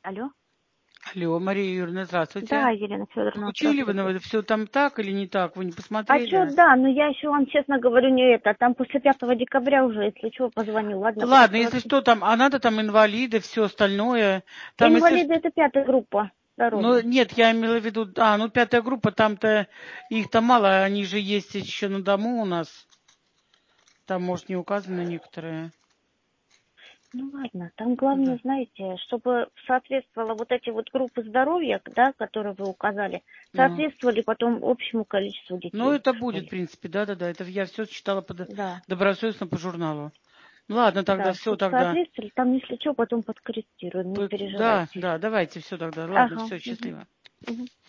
Алло. Алло, Мария Юрьевна, здравствуйте. Да, Елена Федоровна, Получили вы здравствуйте. все там так или не так? Вы не А посмотрели? что, да, но я еще вам честно говорю не это. Там после 5 декабря уже, если что, позвоню, ладно? Потому Ладно, что если вообще... что там, а надо там инвалиды, все остальное. Там, если Инвалиды что... это 5 группа Ну, здоровья. нет, я имела в виду, ну, 5-я группа, там-то их-то мало, они же есть еще на дому у нас. Там, может, не указаны некоторые. Ну ладно, там главное, Да. знаете, чтобы соответствовало вот эти вот группы здоровья, да, которые вы указали, Ну. соответствовали потом общему количеству Ну, детей это в будет, в школе. принципе, да-да-да. Это я все читала Да, добросовестно по журналу. Ладно, тогда да, все, чтобы тогда. соответствовали, там если что, потом подкорректируем, не Да, переживайте. да, давайте все тогда. Ладно, Ага. все, Угу. счастливо. Угу.